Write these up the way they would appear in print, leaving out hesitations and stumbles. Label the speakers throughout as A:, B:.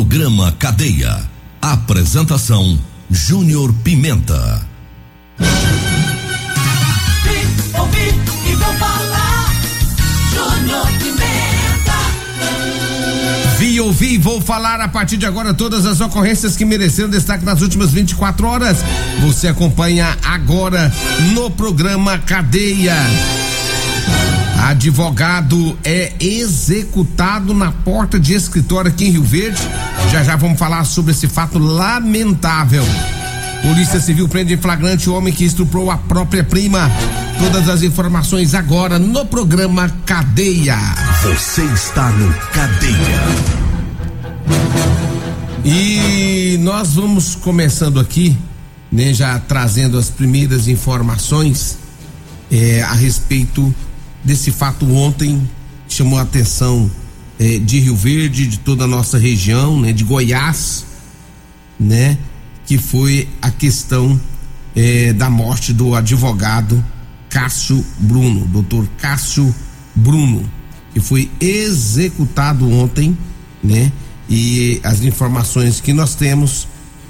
A: Programa Cadeia. Apresentação Júnior Pimenta.
B: Ouvi e vou falar. Júnior Pimenta.
C: Vi, ouvi e vou falar a partir de agora todas as ocorrências que mereceram destaque nas últimas 24 horas. Você acompanha agora no programa Cadeia. Advogado é executado na porta de escritório aqui em Rio Verde. Já vamos falar sobre esse fato lamentável. Polícia Civil prende em flagrante o homem que estuprou a própria prima. Todas as informações agora no programa Cadeia.
A: Você está no Cadeia.
C: E nós vamos começando aqui, né, já trazendo as primeiras informações a respeito desse fato. Ontem chamou a atenção de Rio Verde, de toda a nossa região, né, de Goiás, né, que foi a questão da morte do advogado Cássio Bruno, doutor Cássio Bruno, que foi executado ontem, né? E as informações que nós temos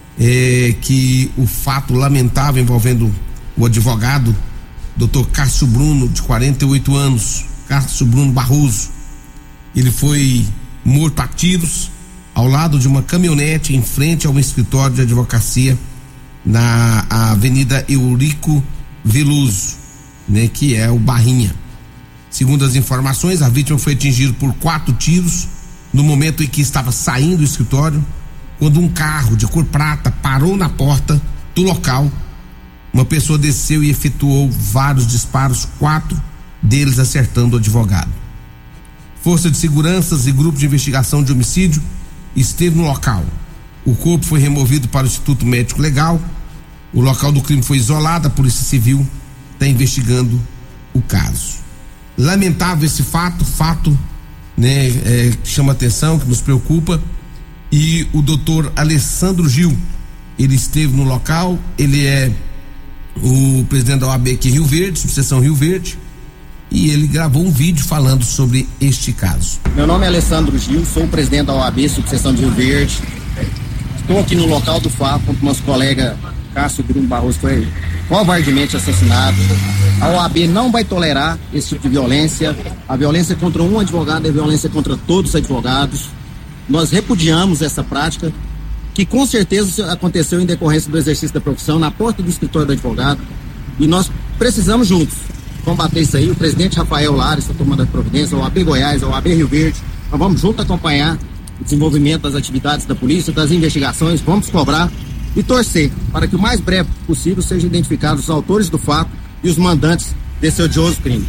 C: que o fato lamentável envolvendo o advogado doutor Cássio Bruno, de 48 anos, Cássio Bruno Barroso, ele foi morto a tiros ao lado de uma caminhonete em frente a um escritório de advocacia na Avenida Eurico Veloso, né, que é o Barrinha. Segundo as informações, a vítima foi atingida por 4 tiros no momento em que estava saindo do escritório, quando um carro de cor prata parou na porta do local. Uma pessoa desceu e efetuou vários disparos, 4 deles acertando o advogado. Força de seguranças e grupo de investigação de homicídio esteve no local. O corpo foi removido para o Instituto Médico Legal. O local do crime foi isolado. A Polícia Civil está investigando o caso. Lamentável esse fato, né, que chama atenção, que nos preocupa. E o doutor Alessandro Gil, ele esteve no local. Ele é o presidente da OAB aqui em Rio Verde, subseção Rio Verde, e ele gravou um vídeo falando sobre este caso.
D: Meu nome é Alessandro Gil, sou o presidente da OAB, subseção de Rio Verde. Estou aqui no local do fato, onde nosso colega Cássio Bruno Barroso foi covardemente assassinado. A OAB não vai tolerar esse tipo de violência. A violência contra um advogado é violência contra todos os advogados. Nós repudiamos essa prática, que com certeza aconteceu em decorrência do exercício da profissão na porta do escritório do advogado, e nós precisamos juntos combater isso aí. O presidente Rafael Lara está tomando a providência, a OAB Goiás, a OAB Rio Verde, nós vamos juntos acompanhar o desenvolvimento das atividades da polícia, das investigações, vamos cobrar e torcer para que o mais breve possível sejam identificados os autores do fato e os mandantes desse odioso crime.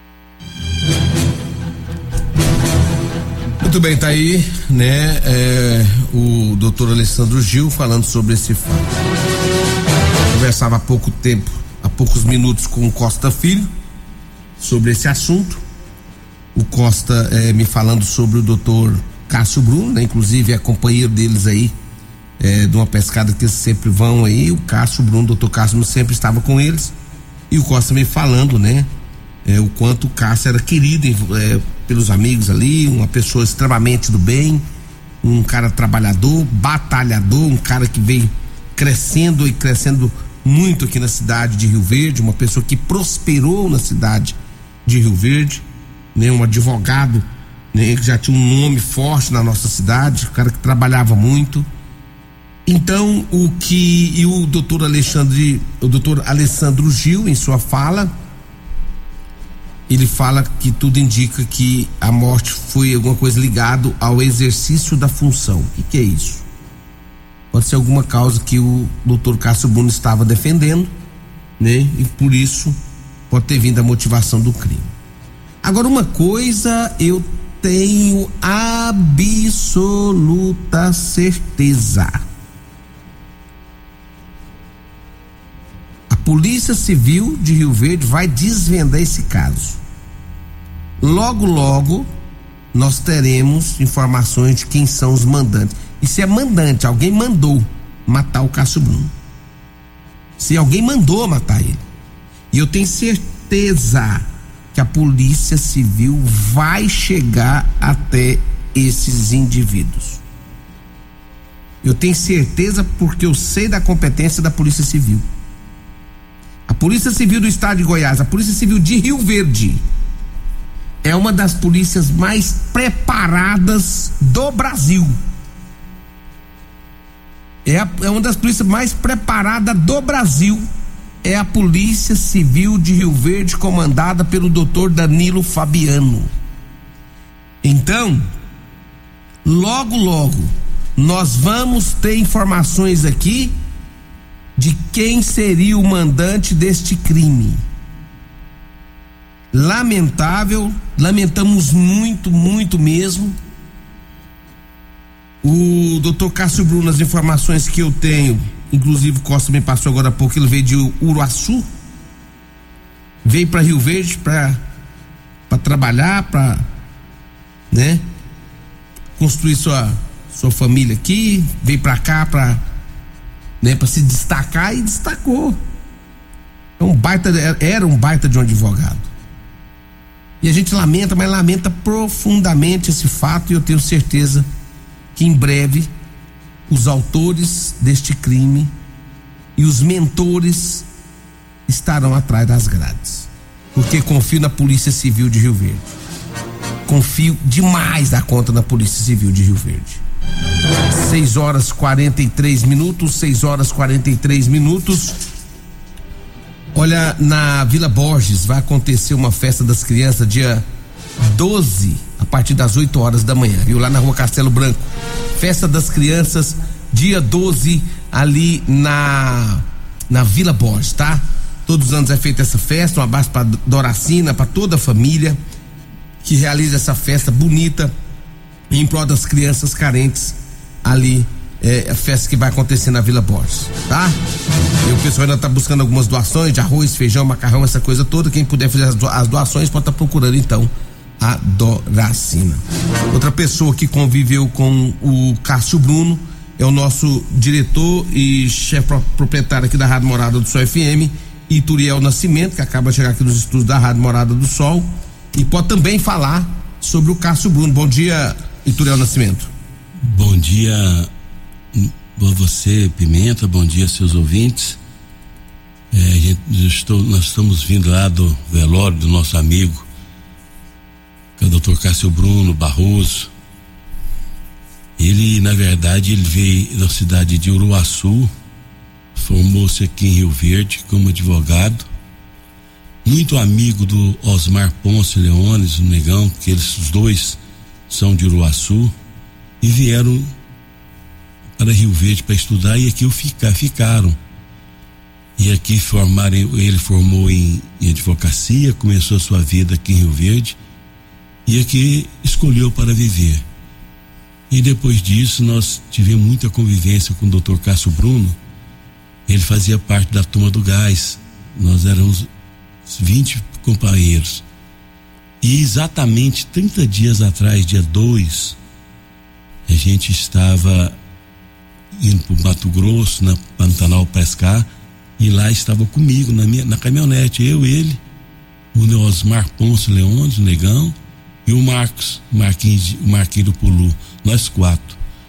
C: Muito bem, tá aí, né, o doutor Alessandro Gil falando sobre esse fato. Conversava há poucos minutos com o Costa Filho sobre esse assunto. O Costa me falando sobre o doutor Cássio Bruno, né, inclusive é companheiro deles aí, de uma pescada que eles sempre vão aí. O Cássio Bruno, o doutor Cássio sempre estava com eles, e o Costa me falando, né, o quanto o Cássio era querido pelos amigos ali, uma pessoa extremamente do bem, um cara trabalhador, batalhador, um cara que veio crescendo muito aqui na cidade de Rio Verde, uma pessoa que prosperou na cidade de Rio Verde, né, um advogado, né, que já tinha um nome forte na nossa cidade, um cara que trabalhava muito. Então, o doutor Alessandro Gil, em sua fala, ele fala que tudo indica que a morte foi alguma coisa ligada ao exercício da função. O que é isso? Pode ser alguma causa que o doutor Cássio Bruno estava defendendo, né? E por isso pode ter vindo a motivação do crime. Agora, uma coisa eu tenho absoluta certeza: a Polícia Civil de Rio Verde vai desvendar esse caso. Logo nós teremos informações de quem são os mandantes. E se é mandante, alguém mandou matar o Cássio Bruno, se alguém mandou matar ele, e eu tenho certeza que a Polícia Civil vai chegar até esses indivíduos. Eu tenho certeza porque eu sei da competência da Polícia Civil. A Polícia Civil do Estado de Goiás, a Polícia Civil de Rio Verde, é uma das polícias mais preparadas do Brasil. É uma das polícias mais preparadas do Brasil. É a Polícia Civil de Rio Verde, comandada pelo Dr. Danilo Fabiano. Então, logo, nós vamos ter informações aqui de quem seria o mandante deste crime. Lamentável, lamentamos muito mesmo. O doutor Cássio Bruno, as informações que eu tenho, inclusive o Costa me passou agora há pouco, ele veio de Uruaçu, veio para Rio Verde para trabalhar, para, né, construir sua família aqui, veio para cá para, né, para se destacar e destacou. Era um baita de um advogado. E a gente lamenta, mas lamenta profundamente esse fato, e eu tenho certeza que em breve os autores deste crime e os mentores estarão atrás das grades, porque confio na Polícia Civil de Rio Verde. Confio demais da conta na Polícia Civil de Rio Verde. 6h43. Olha, na Vila Borges vai acontecer uma festa das crianças dia 12, a partir das 8 horas da manhã, viu? Lá na Rua Castelo Branco. Festa das crianças, dia 12, ali na Vila Borges, tá? Todos os anos é feita essa festa. Um abraço pra Doracina, pra toda a família que realiza essa festa bonita em prol das crianças carentes ali. É a festa que vai acontecer na Vila Borges, tá? E o pessoal ainda tá buscando algumas doações de arroz, feijão, macarrão, essa coisa toda. Quem puder fazer as doações pode estar procurando então a Doracina. Outra pessoa que conviveu com o Cássio Bruno é o nosso diretor e chefe proprietário aqui da Rádio Morada do Sol FM, Ituriel Nascimento, que acaba de chegar aqui nos estúdios da Rádio Morada do Sol, e pode também falar sobre o Cássio Bruno. Bom dia, Ituriel Nascimento.
E: Bom dia a você, Pimenta, bom dia seus ouvintes. Nós estamos vindo lá do velório do nosso amigo, que é o Dr. Cássio Bruno Barroso. Ele, na verdade, ele veio da cidade de Uruaçu, formou-se aqui em Rio Verde como advogado, muito amigo do Osmar Ponce Leones, o Negão, que os dois são de Uruaçu, e vieram para Rio Verde para estudar, e aqui ficaram. E aqui ele formou em advocacia, começou a sua vida aqui em Rio Verde, e aqui escolheu para viver. E depois disso nós tivemos muita convivência com o Dr. Cássio Bruno. Ele fazia parte da turma do gás, nós éramos 20 companheiros. E exatamente 30 dias atrás, dia 2, a gente estava indo para o Mato Grosso, na Pantanal pescar, e lá estava comigo na caminhonete, ele, o Osmar Ponce Leones, o Negão, e o Marquinhos do Pulu, nós 4.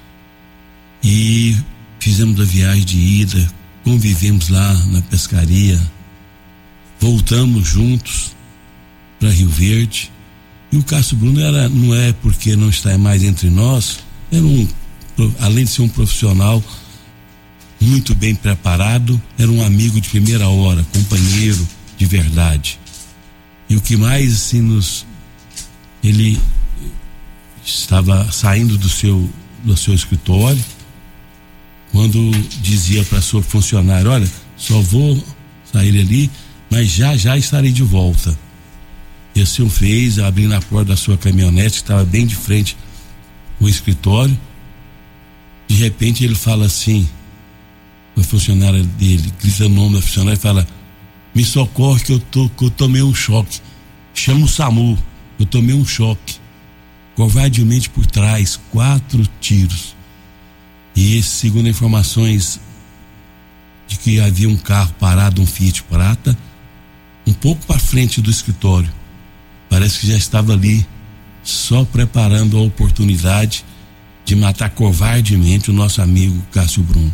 E: E fizemos a viagem de ida, convivemos lá na pescaria, voltamos juntos para Rio Verde. E o Cássio Bruno não é porque não está mais entre nós, além de ser um profissional muito bem preparado, era um amigo de primeira hora, companheiro de verdade. E o que mais assim ele estava saindo do seu escritório, quando dizia para sua funcionária: olha, só vou sair ali, mas já estarei de volta. E assim o fez, abrindo a porta da sua caminhonete, que estava bem de frente o escritório. De repente ele fala assim, a funcionária dele grita o nome da funcionária e fala: me socorre que eu tomei um choque, chama o SAMU, eu tomei um choque. Covardemente por trás, 4 tiros. E esse, segundo informações de que havia um carro parado, um Fiat Prata, um pouco para frente do escritório. Parece que já estava ali só preparando a oportunidade de matar covardemente o nosso amigo Cássio Bruno,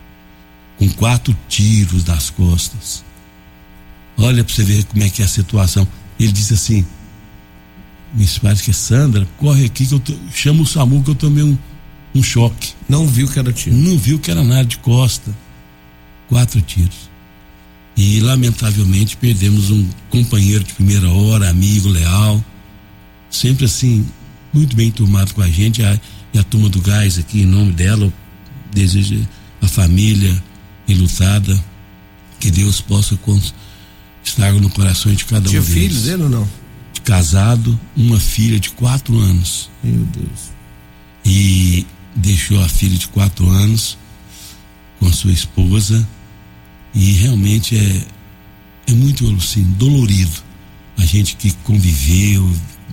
E: com 4 tiros nas costas. Olha pra você ver como é que é a situação. Ele disse assim: me parece que é Sandra, corre aqui que chama o SAMU que eu tomei um choque.
C: Não viu que era tiro?
E: Não viu que era nada, de costa. 4 tiros. E lamentavelmente perdemos um companheiro de primeira hora, amigo, leal, sempre assim, muito bem turmado com a gente. E a turma do Gás aqui, em nome dela, eu desejo a família enlutada, que Deus possa estar no coração de cada um deles.
C: Tinha filhos ele ou não?
E: Casado, uma filha de 4 anos.
C: Meu Deus.
E: E deixou a filha de 4 anos com sua esposa, e realmente é muito assim, dolorido. A gente que conviveu,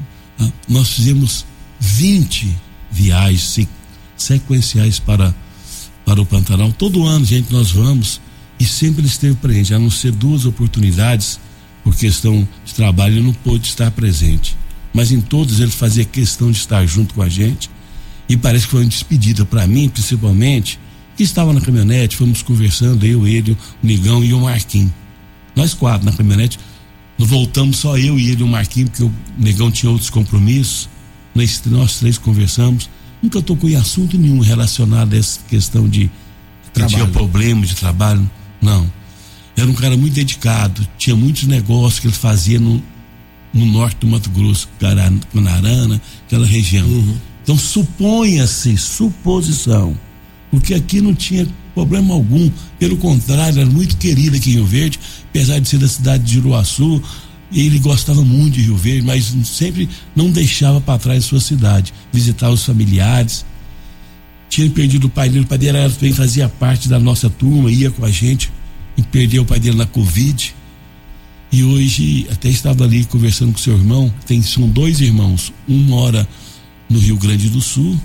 E: nós fizemos 20 viagens sequenciais para o Pantanal. Todo ano, gente, nós vamos, e sempre ele esteve presente, a não ser 2 oportunidades, por questão de trabalho, ele não pôde estar presente. Mas em todos ele fazia questão de estar junto com a gente, e parece que foi uma despedida para mim, principalmente, que estava na caminhonete, fomos conversando, eu, ele, o Negão e o Marquinhos. Nós 4 na caminhonete, nós voltamos só eu e ele e o Marquinhos, porque o Negão tinha outros compromissos. Nós 3 conversamos, nunca tocou em assunto nenhum relacionado a essa questão de que tinha problema de trabalho, não. Era um cara muito dedicado, tinha muitos negócios que ele fazia no norte do Mato Grosso, Canarana, aquela região. Então suponha-se, suposição, porque aqui não tinha problema algum, pelo contrário, era muito querido aqui em Rio Verde, apesar de ser da cidade de Juruaçu. Ele gostava muito de Rio Verde, mas sempre não deixava para trás sua cidade, visitar os familiares. Tinha perdido o pai dele também fazia parte da nossa turma, ia com a gente, e perdeu o pai dele na Covid. E hoje até estava ali conversando com seu irmão. São 2 irmãos, um mora no Rio Grande do Sul,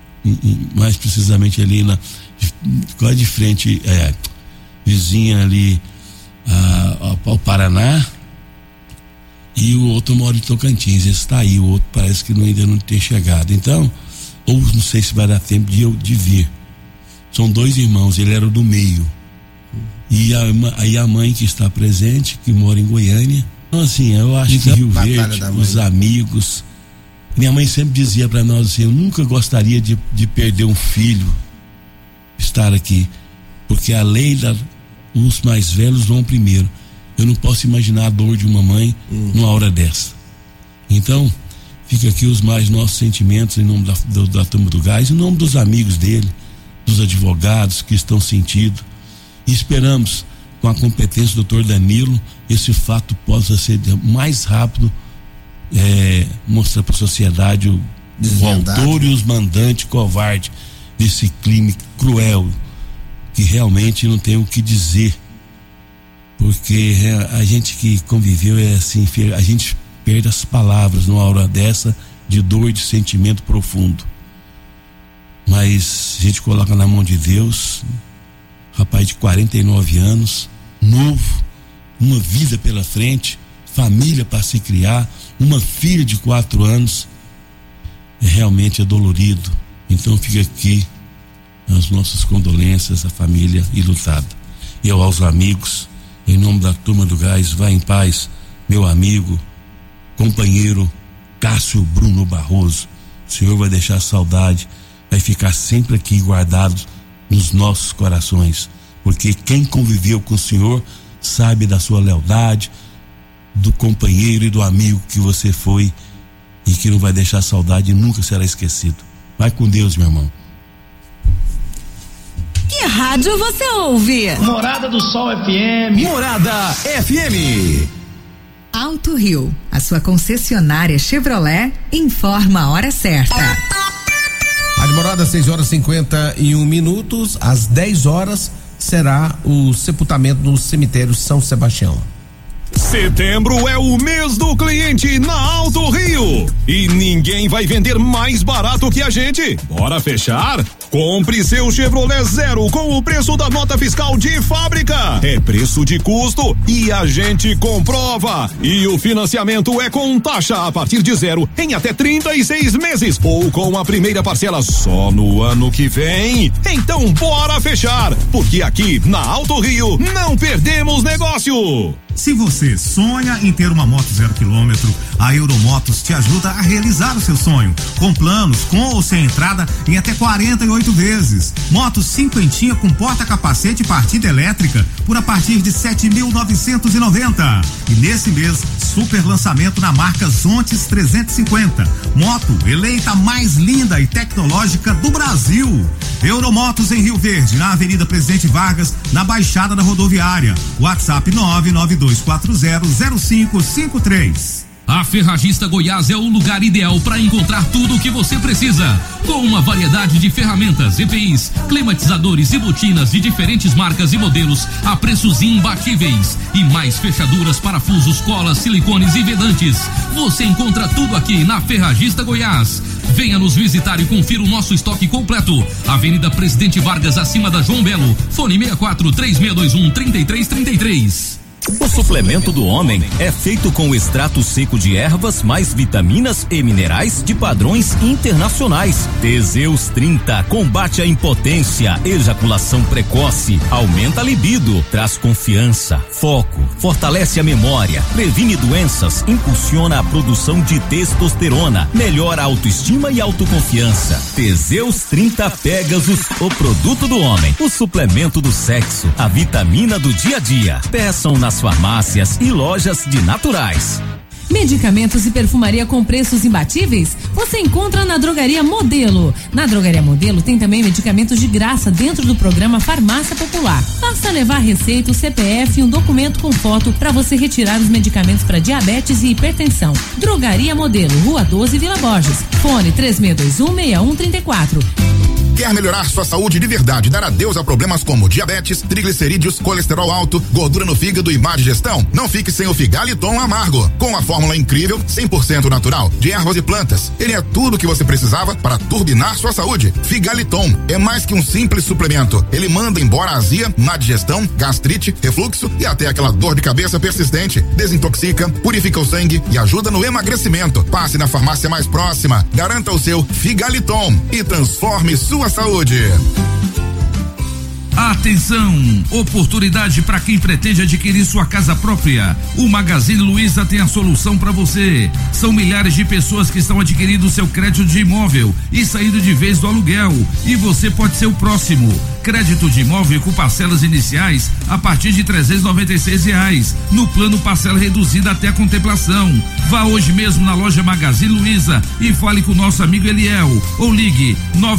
E: mais precisamente ali quase de frente, vizinha ali ao Paraná, e o outro mora em Tocantins. Esse está aí, o outro parece que ainda não tem chegado. Então, ou não sei se vai dar tempo de vir. São 2 irmãos, ele era o do meio. E aí a mãe que está presente, que mora em Goiânia. Então assim, eu acho que Rio Verde, os amigos. Minha mãe sempre dizia para nós assim: eu nunca gostaria de perder um filho, estar aqui, porque a lei os mais velhos vão primeiro. Eu não posso imaginar a dor de uma mãe numa hora dessa. Então, fica aqui os mais nossos sentimentos em nome da turma do Gás, em nome dos amigos dele, dos advogados que estão sentindo, e esperamos, com a competência do Dr. Danilo, esse fato possa ser mais rápido, mostrar para a sociedade o autor e os mandantes covarde desse crime cruel, que realmente não tem o que dizer, porque a gente que conviveu assim, a gente perde as palavras numa hora dessa de dor e de sentimento profundo. Mas a gente coloca na mão de Deus, rapaz de 49 anos, novo, uma vida pela frente, família para se criar, uma filha de 4 anos. Realmente é dolorido. Então fica aqui as nossas condolências à família enlutada. E aos amigos, em nome da turma do Gás, vá em paz, meu amigo, companheiro Cássio Bruno Barroso. O Senhor vai deixar saudade, vai ficar sempre aqui guardado nos nossos corações, porque quem conviveu com o Senhor sabe da sua lealdade, do companheiro e do amigo que você foi, e que não vai deixar saudade e nunca será esquecido. Vai com Deus, meu irmão.
B: Que rádio você ouve?
F: Morada do Sol FM.
A: Morada FM.
G: Alto Rio, a sua concessionária Chevrolet, informa a hora certa.
C: Rádio Morada, 6h51. Às 10 horas será o sepultamento no cemitério São Sebastião.
A: Setembro é o mês do cliente na Alto Rio e ninguém vai vender mais barato que a gente. Bora fechar? Compre seu Chevrolet Zero com o preço da nota fiscal de fábrica. É preço de custo e a gente comprova. E o financiamento é com taxa a partir de zero em até 36 meses ou com a primeira parcela só no ano que vem. Então bora fechar, porque aqui na Alto Rio não perdemos negócio.
H: Se você sonha em ter uma moto 0 km, a Euromotos te ajuda a realizar o seu sonho, com planos com ou sem entrada em até 48 vezes. Moto cinquentinha com porta-capacete e partida elétrica por a partir de 7.990. E nesse mês, super lançamento na marca Zontes 350. Moto eleita a mais linda e tecnológica do Brasil. Euromotos em Rio Verde, na Avenida Presidente Vargas, na Baixada da Rodoviária. WhatsApp 992400553.
I: A Ferragista Goiás é o lugar ideal para encontrar tudo o que você precisa. Com uma variedade de ferramentas, EPIs, climatizadores e botinas de diferentes marcas e modelos a preços imbatíveis. E mais fechaduras, parafusos, colas, silicones e vedantes. Você encontra tudo aqui na Ferragista Goiás. Venha nos visitar e confira o nosso estoque completo. Avenida Presidente Vargas, acima da João Belo. Fone 64-3621-3333.
J: O suplemento do homem é feito com extrato seco de ervas mais vitaminas e minerais de padrões internacionais. Teseus 30 combate a impotência, ejaculação precoce, aumenta a libido, traz confiança, foco, fortalece a memória, previne doenças, impulsiona a produção de testosterona, melhora a autoestima e autoconfiança. Teseus 30 Pegasus, o produto do homem, o suplemento do sexo, a vitamina do dia a dia. Peçam nas farmácias e lojas de naturais.
K: Medicamentos e perfumaria com preços imbatíveis? Você encontra na Drogaria Modelo. Na Drogaria Modelo tem também medicamentos de graça dentro do programa Farmácia Popular. Basta levar receita, o CPF e um documento com foto para você retirar os medicamentos para diabetes e hipertensão. Drogaria Modelo, Rua 12, Vila Borges. Fone 3621-6134.
L: Quer melhorar sua saúde de verdade, dar adeus a problemas como diabetes, triglicerídeos, colesterol alto, gordura no fígado e má digestão? Não fique sem o Figaliton Amargo. Com a fórmula incrível, 100% natural, de ervas e plantas. Ele é tudo o que você precisava para turbinar sua saúde. Figaliton é mais que um simples suplemento. Ele manda embora a azia, má digestão, gastrite, refluxo e até aquela dor de cabeça persistente. Desintoxica, purifica o sangue e ajuda no emagrecimento. Passe na farmácia mais próxima, garanta o seu Figaliton e transforme sua saúde.
M: Atenção! Oportunidade para quem pretende adquirir sua casa própria. O Magazine Luiza tem a solução para você. São milhares de pessoas que estão adquirindo seu crédito de imóvel e saindo de vez do aluguel. E você pode ser o próximo. Crédito de imóvel com parcelas iniciais a partir de R$396. No plano parcela reduzida até a contemplação. Vá hoje mesmo na loja Magazine Luiza e fale com o nosso amigo Eliel. Ou ligue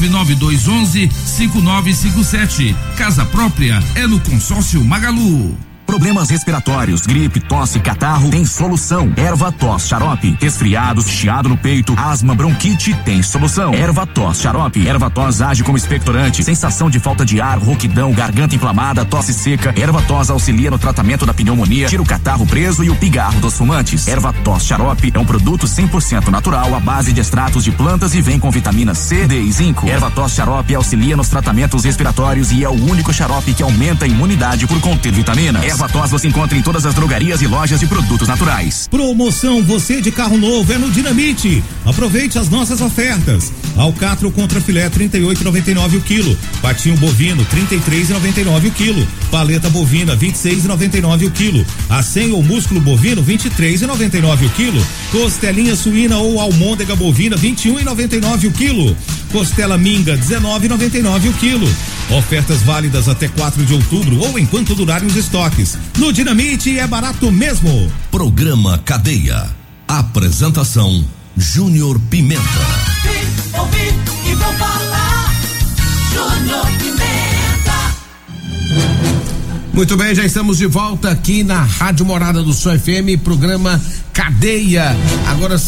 M: 99211-5957. Casa própria é no Consórcio Magalu.
N: Problemas respiratórios, gripe, tosse, catarro, tem solução. Erva-tos Xarope. Resfriados, chiado no peito, asma, bronquite, tem solução. Erva-tos Xarope. Erva-tos age como expectorante, sensação de falta de ar, rouquidão, garganta inflamada, tosse seca. Erva-tos auxilia no tratamento da pneumonia, tira o catarro preso e o pigarro dos fumantes. Erva-tos Xarope é um produto 100% natural à base de extratos de plantas e vem com vitaminas C, D e zinco. Erva-tos Xarope auxilia nos tratamentos respiratórios e é o único xarope que aumenta a imunidade por conter vitaminas. Erva-tos você encontra em todas as drogarias e lojas de produtos naturais.
H: Promoção você de carro novo é no Dinamite. Aproveite as nossas ofertas. Alcatro contra filé 38,99 o quilo. Patinho bovino 33,99 o quilo. Paleta bovina 26,99 o quilo. Acém ou músculo bovino 23,99 o quilo. Costelinha suína ou almôndega bovina 21,99 o quilo. Costela minga 19,99 o quilo. Ofertas válidas até 4 de outubro ou enquanto durarem os estoques. No Dinamite é barato mesmo.
A: Programa Cadeia. Apresentação Júnior Pimenta.
O: Ouvi e vou falar. Júnior Pimenta.
C: Muito bem, já estamos de volta aqui na Rádio Morada do Sol FM, programa Cadeia. Agora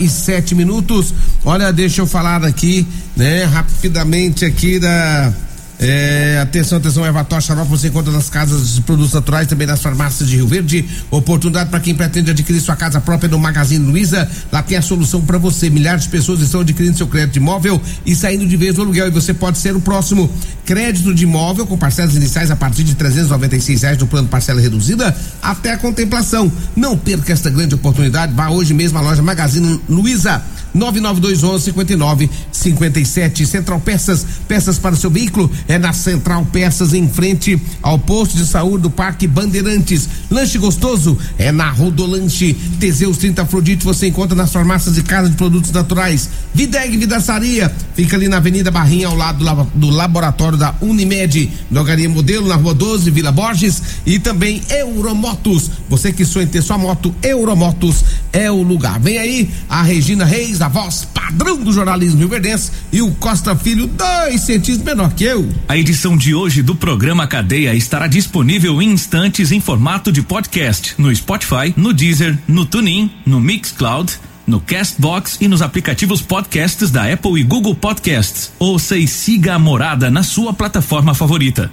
C: 6h57. Olha, deixa eu falar aqui, né, rapidamente aqui Atenção, Ervator Xarope você encontra nas casas de produtos naturais, também nas farmácias de Rio Verde. Oportunidade para quem pretende adquirir sua casa própria no Magazine Luiza. Lá tem a solução para você. Milhares de pessoas estão adquirindo seu crédito de imóvel e saindo de vez do aluguel, e você pode ser o próximo. Crédito de imóvel com parcelas iniciais a partir de R$396 no plano parcela reduzida até a contemplação. Não perca esta grande oportunidade. Vá hoje mesmo à loja Magazine Luiza, 99211-5957. Central Peças para o seu veículo é na Central Peças, em frente ao posto de saúde do Parque Bandeirantes. Lanche gostoso é na Rodolanche. Teseus 30 Afrodite você encontra nas farmácias e casas de produtos naturais. Videg Vidraçaria fica ali na Avenida Barrinha, ao lado do laboratório da Unimed. Drogaria Modelo na Rua 12, Vila Borges. E também Euromotos, você que sonha em ter sua moto, Euromotos é o lugar. Vem aí a Regina Reis, a voz padrão do jornalismo rioverdense, e o Costa Filho, 2 centímetros menor que eu.
J: A edição de hoje do programa Cadeia estará disponível em instantes em formato de podcast no Spotify, no Deezer, no TuneIn, no Mixcloud, no Castbox e nos aplicativos podcasts da Apple e Google Podcasts. Ouça e siga a Morada na sua plataforma favorita.